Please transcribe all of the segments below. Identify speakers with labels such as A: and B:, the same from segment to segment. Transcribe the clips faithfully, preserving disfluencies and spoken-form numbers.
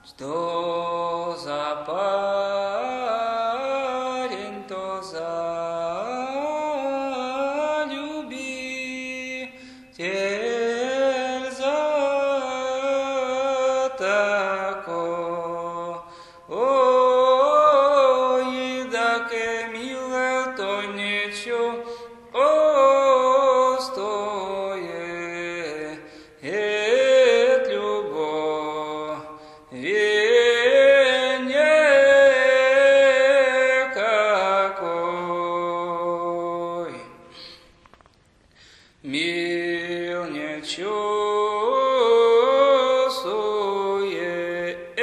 A: Что за парень, то залюбитель за тако. Ой, даке миле, то ничего стоит любовь. Мил не чувствует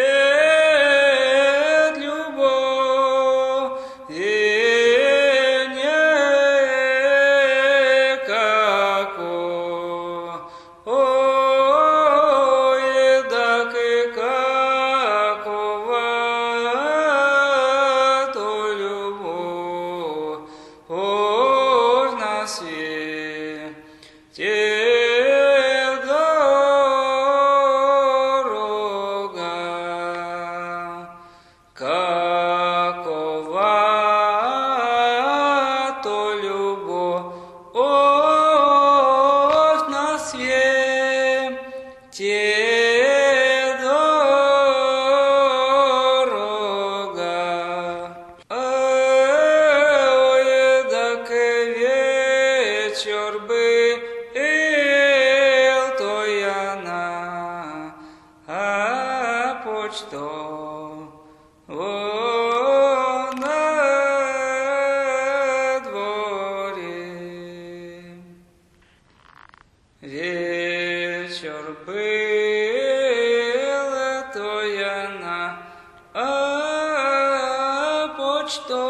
A: любовь, и никакой. Ой, так и какова то любовь, ой, на свете. Те дорога, какова то любовь на свете дорога. Ой, так вечер был, то я на почту на дворе. Вечер был, то я на почту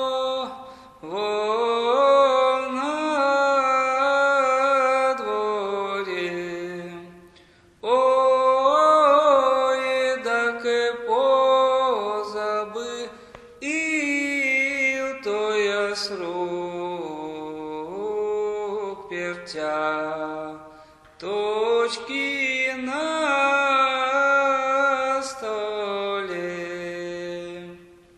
A: с рук пертя точки на столе.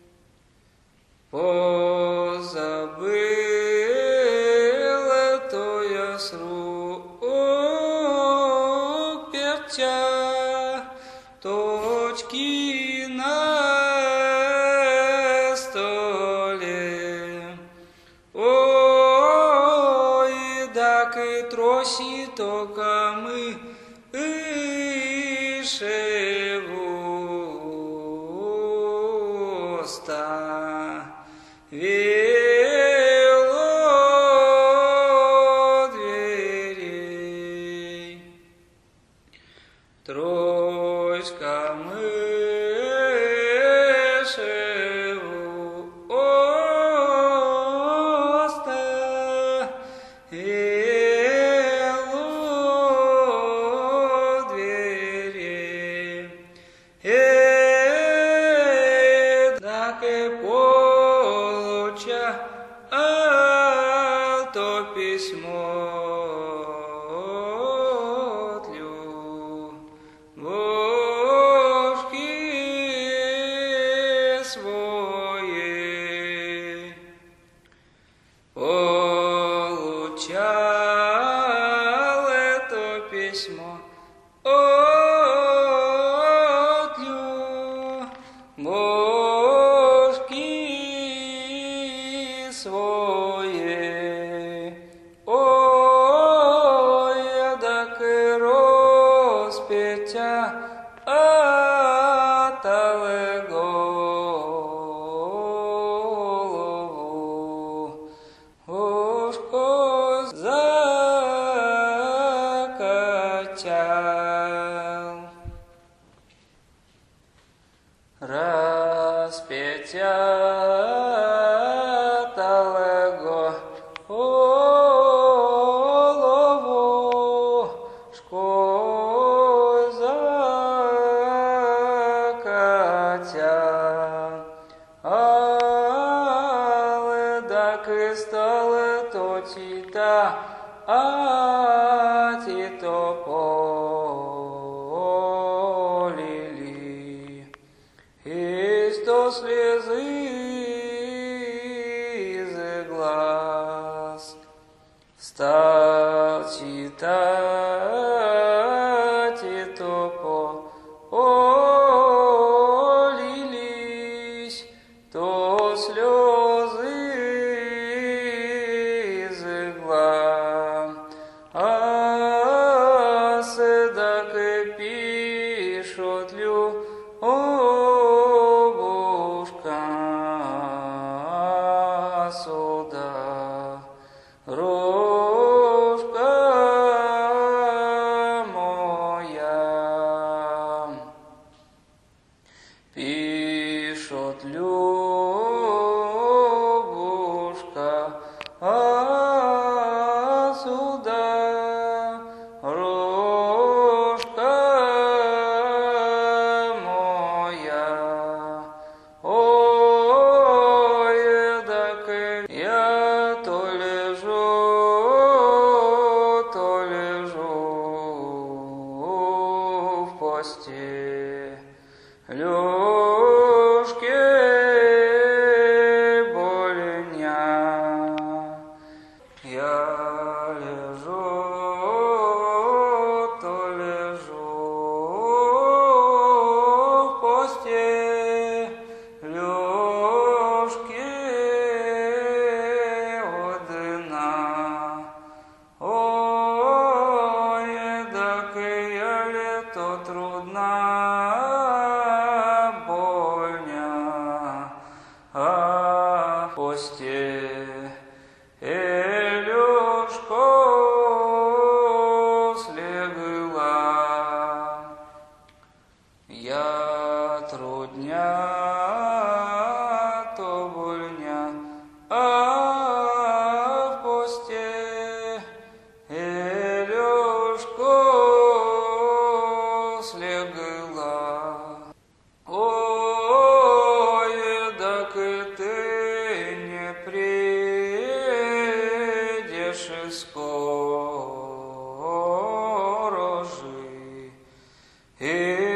A: Позабыла, то я с рук пертя точки на столе. Ой, так и троси только мы ишеву ставило дверей. Троська мышеву оставило двери. Э, так и получа то письмо от любовки своей. Получал это письмо от любовки своей. Ой, так и распятя отдали голову, ушко закачал. Распятя отдали голову, школь закатя. Але так и стало то тита, а ти то полили. и сто слезы из глаз. Стал читать, и то полились, то слезы из глаз. А седак и пишут любушка сюда. Рожка моя, пишет Любушка, а сюда рожка моя. Ой, так я то лежу, то лежу в постелюшке больня. Я лежу, то лежу в постелюшке одна. Ой, так я лето трудна, больня, а постелюшку слегла. Я трудня, то больня, а в постелюшку слегла. Ой, так и ты не придешь скоро же.